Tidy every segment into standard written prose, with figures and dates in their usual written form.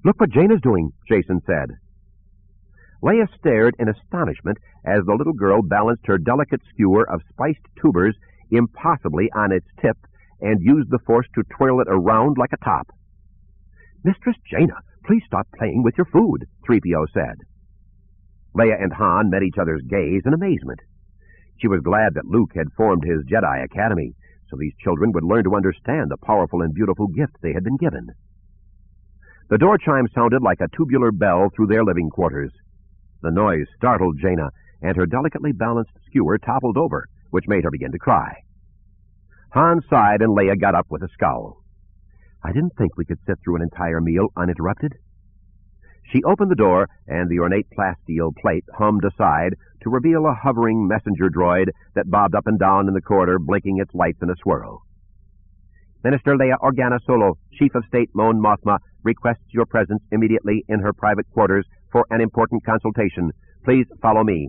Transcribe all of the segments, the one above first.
Look what Jaina's doing, Jason said. Leia stared in astonishment as the little girl balanced her delicate skewer of spiced tubers impossibly on its tip and used the force to twirl it around like a top. Mistress Jaina, please stop playing with your food, 3PO said. Leia and Han met each other's gaze in amazement. She was glad that Luke had formed his Jedi Academy, so these children would learn to understand the powerful and beautiful gift they had been given. The door chime sounded like a tubular bell through their living quarters. The noise startled Jaina, and her delicately balanced skewer toppled over, which made her begin to cry. Han sighed, and Leia got up with a scowl. I didn't think we could sit through an entire meal uninterrupted. She opened the door, and the ornate plasteel plate hummed aside to reveal a hovering messenger droid that bobbed up and down in the corridor, blinking its lights in a swirl. Minister Leia Organa Solo, Chief of State Mon Mothma, requests your presence immediately in her private quarters for an important consultation. Please follow me.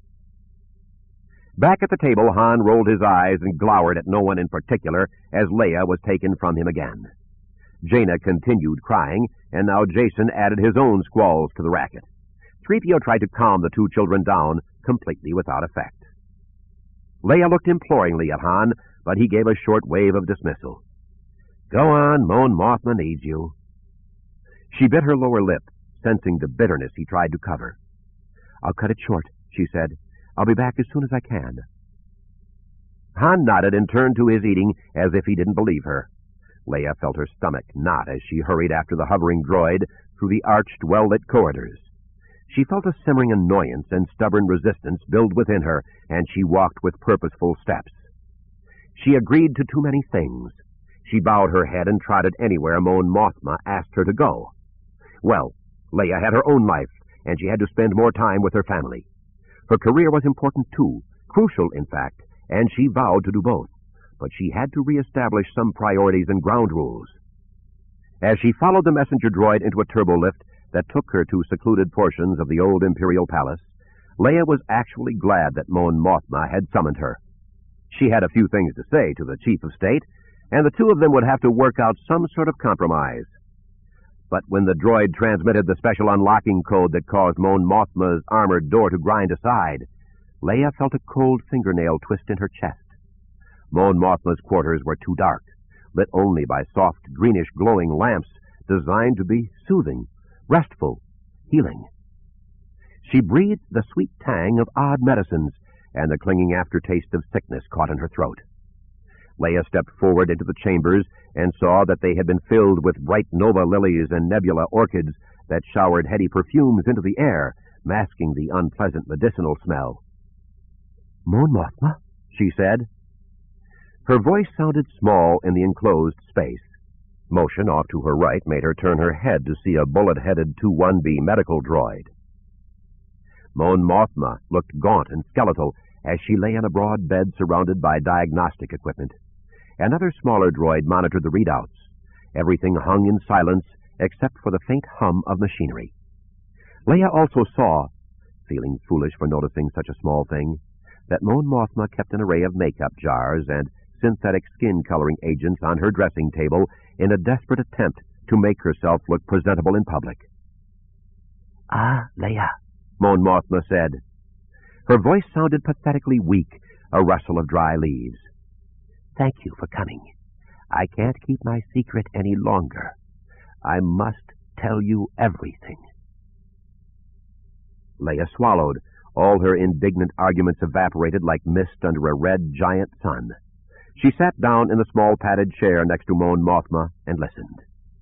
Back at the table, Han rolled his eyes and glowered at no one in particular as Leia was taken from him again. Jaina continued crying, and now Jason added his own squalls to the racket. 3PO tried to calm the two children down, completely without effect. Leia looked imploringly at Han, but he gave a short wave of dismissal. Go on, Mon Mothma needs you. She bit her lower lip, sensing the bitterness he tried to cover. I'll cut it short, she said. I'll be back as soon as I can. Han nodded and turned to his eating as if he didn't believe her. Leia felt her stomach knot as she hurried after the hovering droid through the arched, well-lit corridors. She felt a simmering annoyance and stubborn resistance build within her, and she walked with purposeful steps. She agreed to too many things. She bowed her head and trotted anywhere Mon Mothma asked her to go. Well, Leia had her own life, and she had to spend more time with her family. Her career was important too, crucial in fact, and she vowed to do both. But she had to reestablish some priorities and ground rules. As she followed the messenger droid into a turbolift that took her to secluded portions of the old Imperial Palace, Leia was actually glad that Mon Mothma had summoned her. She had a few things to say to the Chief of State, and the two of them would have to work out some sort of compromise. But when the droid transmitted the special unlocking code that caused Mon Mothma's armored door to grind aside, Leia felt a cold fingernail twist in her chest. Mon Mothma's quarters were too dark, lit only by soft, greenish glowing lamps designed to be soothing, restful, healing. She breathed the sweet tang of odd medicines, and the clinging aftertaste of sickness caught in her throat. Leia stepped forward into the chambers and saw that they had been filled with bright nova lilies and nebula orchids that showered heady perfumes into the air, masking the unpleasant medicinal smell. Mon Mothma, she said. Her voice sounded small in the enclosed space. Motion off to her right made her turn her head to see a bullet-headed 2-1B medical droid. Mon Mothma looked gaunt and skeletal as she lay on a broad bed surrounded by diagnostic equipment. Another smaller droid monitored the readouts. Everything hung in silence except for the faint hum of machinery. Leia also saw, feeling foolish for noticing such a small thing, that Mon Mothma kept an array of makeup jars and synthetic skin-coloring agents on her dressing table in a desperate attempt to make herself look presentable in public. Ah, Leia, Mon Mothma said. Her voice sounded pathetically weak, a rustle of dry leaves. Thank you for coming. I can't keep my secret any longer. I must tell you everything. Leia swallowed. All her indignant arguments evaporated like mist under a red giant sun. She sat down in the small padded chair next to Mon Mothma and listened.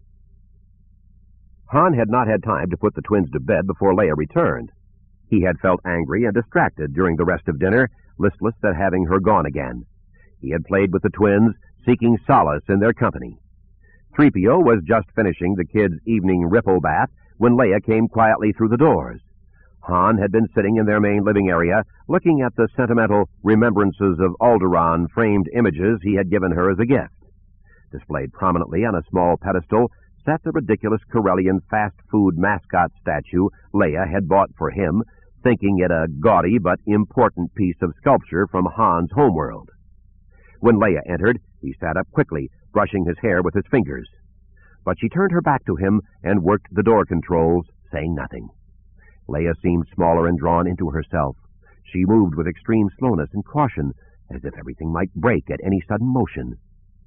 Han had not had time to put the twins to bed before Leia returned. He had felt angry and distracted during the rest of dinner, listless at having her gone again. He had played with the twins, seeking solace in their company. 3PO was just finishing the kids' evening ripple bath when Leia came quietly through the doors. Han had been sitting in their main living area, looking at the sentimental remembrances of Alderaan framed images he had given her as a gift. Displayed prominently on a small pedestal sat the ridiculous Corellian fast food mascot statue Leia had bought for him, thinking it a gaudy but important piece of sculpture from Han's homeworld. When Leia entered, he sat up quickly, brushing his hair with his fingers. but she turned her back to him and worked the door controls, saying nothing. Leia seemed smaller and drawn into herself. She moved with extreme slowness and caution, as if everything might break at any sudden motion.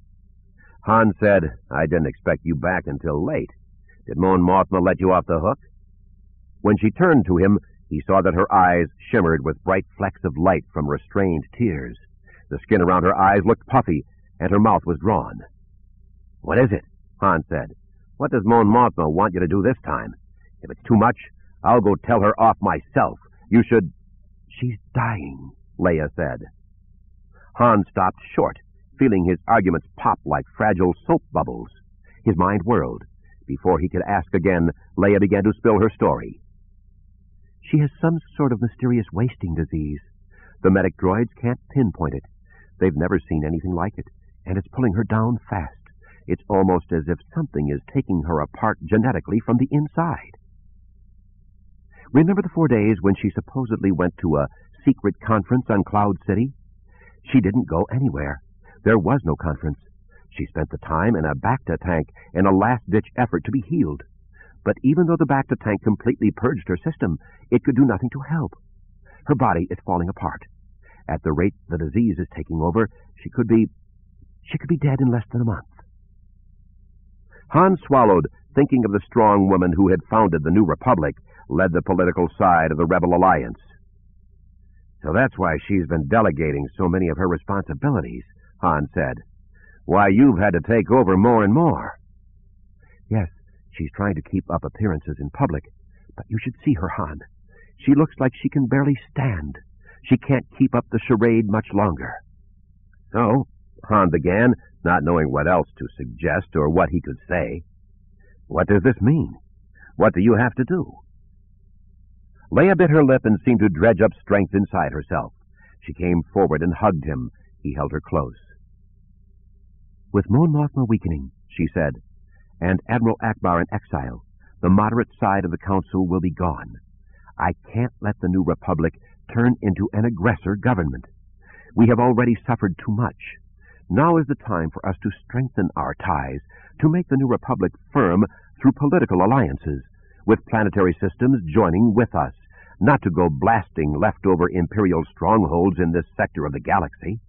Han said, "I didn't expect you back until late. Did Mon Mothma let you off the hook?" When she turned to him, he saw that her eyes shimmered with bright flecks of light from restrained tears. The skin around her eyes looked puffy, and her mouth was drawn. "What is it?" Han said. "What does Mon Mothma want you to do this time? If it's too much, I'll go tell her off myself. You should—" "She's dying," Leia said. Han stopped short, feeling his arguments pop like fragile soap bubbles. His mind whirled. Before he could ask again, Leia began to spill her story. "She has some sort of mysterious wasting disease. The medic droids can't pinpoint it. They've never seen anything like it, and it's pulling her down fast. It's almost as if something is taking her apart genetically from the inside." Remember the 4 days when she supposedly went to a secret conference on Cloud City? She didn't go anywhere. There was no conference. She spent the time in a Bacta tank in a last-ditch effort to be healed. But even though the Bacta tank completely purged her system, it could do nothing to help. Her body is falling apart. At the rate the disease is taking over, she could be dead in less than a month. Han swallowed, thinking of the strong woman who had founded the New Republic, led the political side of the Rebel Alliance. "So that's why she's been delegating so many of her responsibilities," Han said. "Why you've had to take over more and more." "Yes, she's trying to keep up appearances in public, but you should see her, Han. She looks like she can barely stand. She can't keep up the charade much longer." "So," Han began, not knowing what else to suggest or what he could say, "what does this mean? What do you have to do?" Leia bit her lip and seemed to dredge up strength inside herself. She came forward and hugged him. He held her close. "With Mon Mothma weakening," she said, "and Admiral Ackbar in exile, the moderate side of the Council will be gone. I can't let the New Republic turn into an aggressor government. We have already suffered too much. Now is the time for us to strengthen our ties, to make the New Republic firm through political alliances, with planetary systems joining with us, not to go blasting leftover Imperial strongholds in this sector of the galaxy."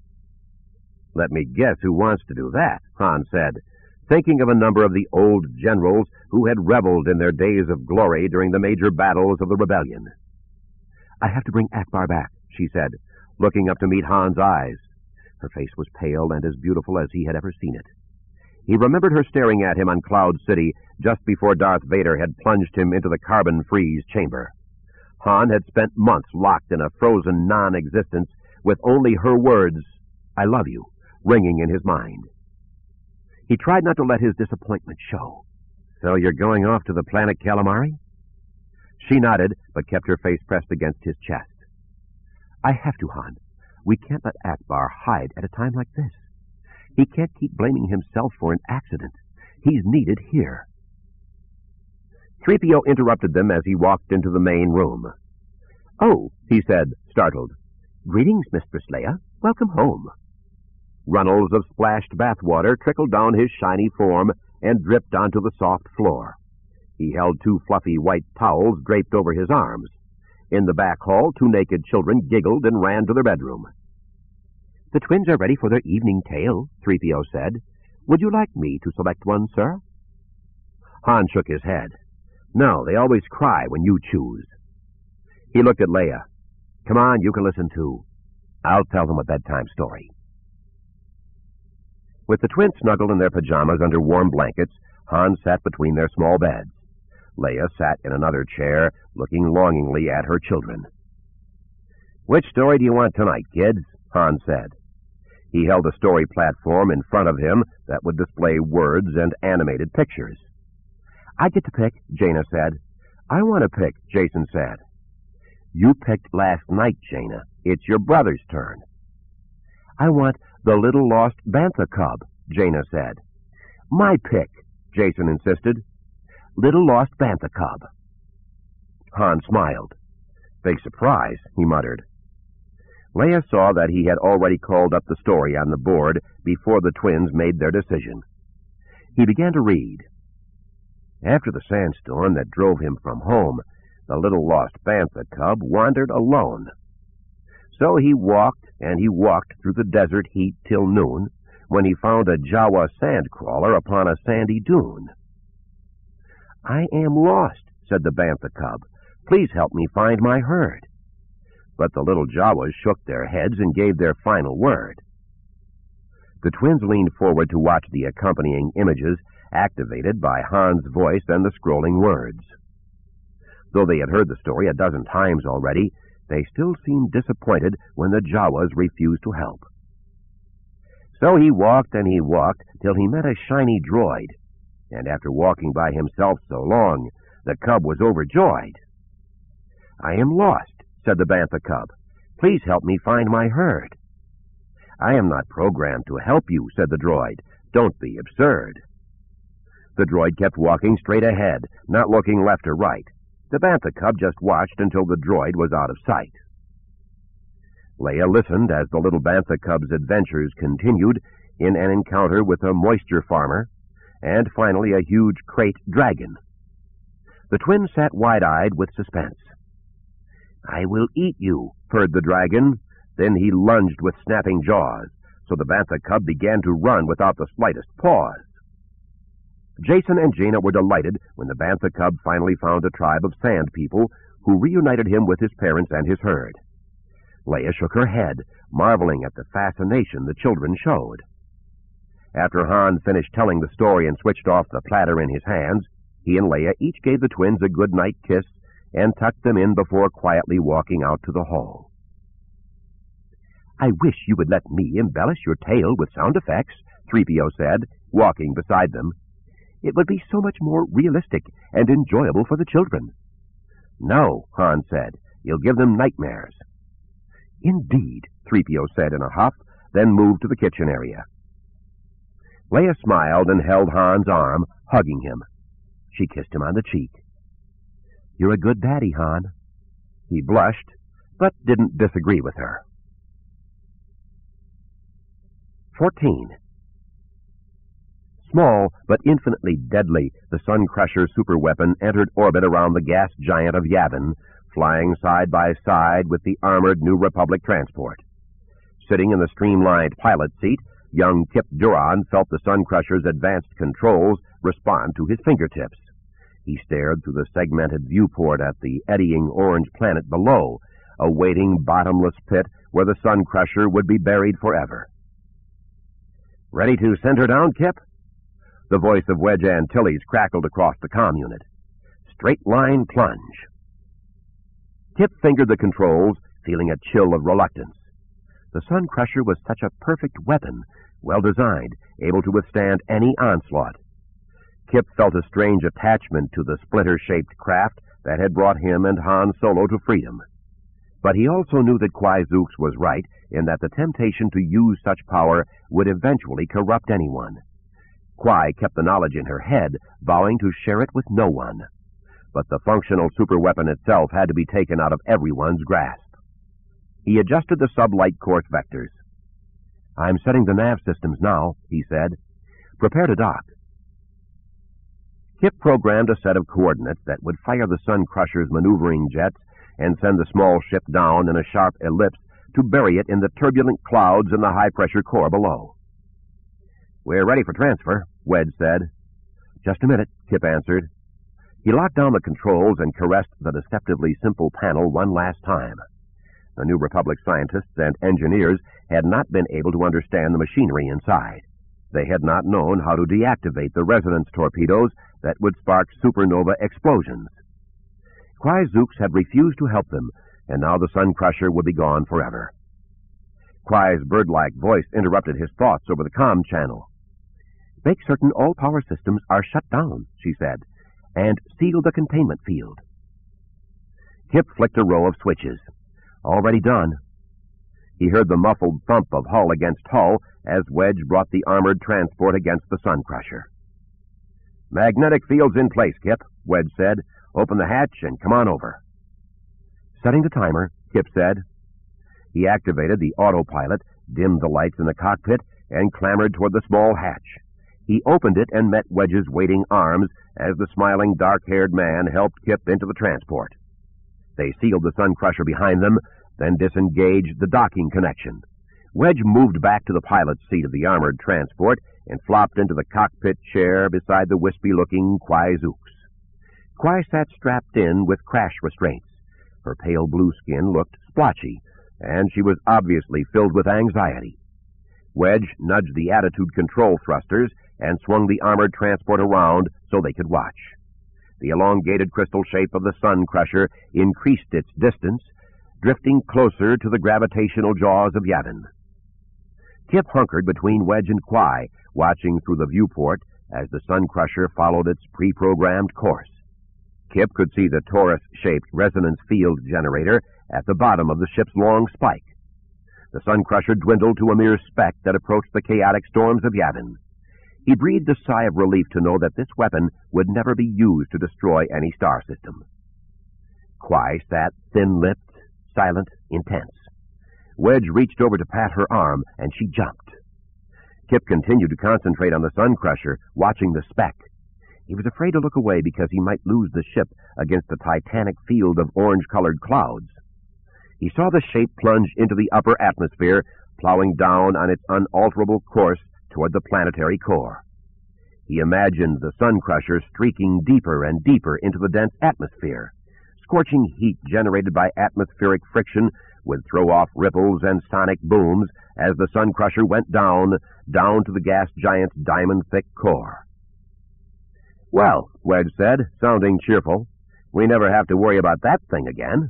"Let me guess who wants to do that," Han said, thinking of a number of the old generals who had reveled in their days of glory during the major battles of the rebellion. "I have to bring Ackbar back," she said, looking up to meet Han's eyes. Her face was pale and as beautiful as he had ever seen it. He remembered her staring at him on Cloud City just before Darth Vader had plunged him into the carbon freeze chamber. Han had spent months locked in a frozen non-existence with only her words, "I love you," ringing in his mind. He tried not to let his disappointment show. "So you're going off to the planet Calamari?" She nodded, but kept her face pressed against his chest. "I have to, Han. We can't let Ackbar hide at a time like this. He can't keep blaming himself for an accident. He's needed here." 3PO interrupted them as he walked into the main room. "Oh," he said, startled. "Greetings, Mistress Leia. Welcome home." Runnels of splashed bathwater trickled down his shiny form and dripped onto the soft floor. He held 2 fluffy white towels draped over his arms. In the back hall, 2 naked children giggled and ran to their bedroom. "The twins are ready for their evening tale," 3PO said. "Would you like me to select one, sir?" Han shook his head. "No, they always cry when you choose." He looked at Leia. "Come on, you can listen too. I'll tell them a bedtime story." With the twins snuggled in their pajamas under warm blankets, Han sat between their small beds. Leia sat in another chair, looking longingly at her children. "Which story do you want tonight, kids?" Han said. He held a story platform in front of him that would display words and animated pictures. "I get to pick," Jaina said. "I want to pick," Jacen said. "You picked last night, Jaina. It's your brother's turn." "I want The Little Lost Bantha Cub," Jaina said. "My pick," Jacen insisted. "Little Lost Bantha Cub." Han smiled. "Big surprise," he muttered. Leia saw that he had already called up the story on the board before the twins made their decision. He began to read. After the sandstorm that drove him from home, the little lost bantha cub wandered alone. So he walked and he walked through the desert heat till noon, when he found a Jawa sand crawler upon a sandy dune. "I am lost," said the bantha cub. "Please help me find my herd." But the little Jawas shook their heads and gave their final word. The twins leaned forward to watch the accompanying images activated by Han's voice and the scrolling words. Though they had heard the story a dozen times already, they still seemed disappointed when the Jawas refused to help. So he walked and he walked till he met a shiny droid, and after walking by himself so long, the cub was overjoyed. "I am lost," said the bantha cub. "Please help me find my herd." "I am not programmed to help you," said the droid. "Don't be absurd." The droid kept walking straight ahead, not looking left or right. The bantha cub just watched until the droid was out of sight. Leia listened as the little bantha cub's adventures continued in an encounter with a moisture farmer, and finally a huge crate dragon. The twins sat wide-eyed with suspense. "I will eat you," purred the dragon. Then he lunged with snapping jaws, so the bantha cub began to run without the slightest pause. Jacen and Jaina were delighted when the bantha cub finally found a tribe of sand people who reunited him with his parents and his herd. Leia shook her head, marveling at the fascination the children showed. After Han finished telling the story and switched off the platter in his hands, he and Leia each gave the twins a good-night kiss and tucked them in before quietly walking out to the hall. "I wish you would let me embellish your tale with sound effects," 3PO said, walking beside them. "It would be so much more realistic and enjoyable for the children." "No," Han said. "You'll give them nightmares." "Indeed," 3PO said in a huff, then moved to the kitchen area. Leia smiled and held Han's arm, hugging him. She kissed him on the cheek. "You're a good daddy, Han." He blushed, but didn't disagree with her. 14. Small, but infinitely deadly, the Sun Crusher superweapon entered orbit around the gas giant of Yavin, flying side by side with the armored New Republic transport. Sitting in the streamlined pilot seat, young Kip Duran felt the Sun Crusher's advanced controls respond to his fingertips. He stared through the segmented viewport at the eddying orange planet below, a waiting bottomless pit where the Sun Crusher would be buried forever. "Ready to send her down, Kip?" The voice of Wedge Antilles crackled across the comm unit. "Straight line plunge." Kip fingered the controls, feeling a chill of reluctance. The Sun Crusher was such a perfect weapon, well-designed, able to withstand any onslaught. Kip felt a strange attachment to the splinter-shaped craft that had brought him and Han Solo to freedom. But he also knew that Kwai Zooks was right in that the temptation to use such power would eventually corrupt anyone. Kwai kept the knowledge in her head, vowing to share it with no one. But the functional superweapon itself had to be taken out of everyone's grasp. He adjusted the sublight course vectors. "I'm setting the nav systems now," he said. "Prepare to dock." Kip programmed a set of coordinates that would fire the Sun Crusher's maneuvering jets and send the small ship down in a sharp ellipse to bury it in the turbulent clouds in the high-pressure core below. "We're ready for transfer," Wedge said. "Just a minute," Kip answered. He locked down the controls and caressed the deceptively simple panel one last time. The New Republic scientists and engineers had not been able to understand the machinery inside. They had not known how to deactivate the resonance torpedoes that would spark supernova explosions. Kwai Zooks had refused to help them, and now the Sun Crusher would be gone forever. Kwai's bird-like voice interrupted his thoughts over the comm channel. "Make certain all power systems are shut down," she said, "and seal the containment field." Kip flicked a row of switches. "Already done." He heard the muffled thump of hull against hull as Wedge brought the armored transport against the Sun Crusher. "Magnetic field's in place, Kip," Wedge said. "Open the hatch and come on over." "Setting the timer," Kip said. He activated the autopilot, dimmed the lights in the cockpit, and clambered toward the small hatch. He opened it and met Wedge's waiting arms as the smiling dark-haired man helped Kip into the transport. They sealed the Sun Crusher behind them, then disengaged the docking connection. Wedge moved back to the pilot's seat of the armored transport and flopped into the cockpit chair beside the wispy-looking Quai Zooks. Quai sat strapped in with crash restraints. Her pale blue skin looked splotchy, and she was obviously filled with anxiety. Wedge nudged the attitude control thrusters and swung the armored transport around so they could watch. The elongated crystal shape of the Sun Crusher increased its distance, drifting closer to the gravitational jaws of Yavin. Kip hunkered between Wedge and Quai, watching through the viewport as the Sun Crusher followed its pre-programmed course. Kip could see the torus-shaped resonance field generator at the bottom of the ship's long spike. The Sun Crusher dwindled to a mere speck that approached the chaotic storms of Yavin. He breathed a sigh of relief to know that this weapon would never be used to destroy any star system. Quai sat thin-lipped, silent, intense. Wedge reached over to pat her arm, and she jumped. Kip continued to concentrate on the Sun Crusher, watching the speck. He was afraid to look away because he might lose the ship against a titanic field of orange-colored clouds. He saw the shape plunge into the upper atmosphere, plowing down on its unalterable course toward the planetary core. He imagined the Sun Crusher streaking deeper and deeper into the dense atmosphere. Scorching heat generated by atmospheric friction would throw off ripples and sonic booms as the Sun Crusher went down to the gas giant's diamond-thick core. "Well," Wedge said, sounding cheerful, "we never have to worry about that thing again."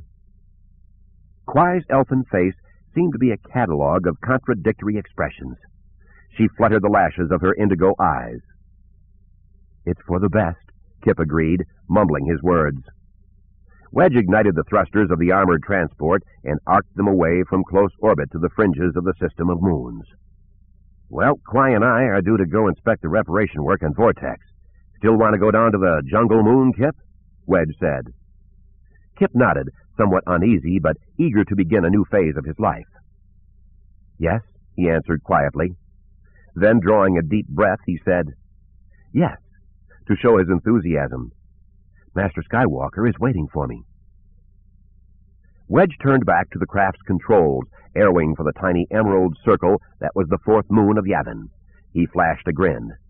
Quai's elfin face seemed to be a catalog of contradictory expressions. She fluttered the lashes of her indigo eyes. "It's for the best," Kip agreed, mumbling his words. Wedge ignited the thrusters of the armored transport and arced them away from close orbit to the fringes of the system of moons. "Well, Quai and I are due to go inspect the reparation work on Vortex. Still want to go down to the jungle moon, Kip?" Wedge said. Kip nodded, somewhat uneasy, but eager to begin a new phase of his life. "Yes," he answered quietly. Then, drawing a deep breath, he said, "Yes," to show his enthusiasm. "Master Skywalker is waiting for me." Wedge turned back to the craft's controls, air wing for the tiny emerald circle that was the fourth moon of Yavin. He flashed a grin.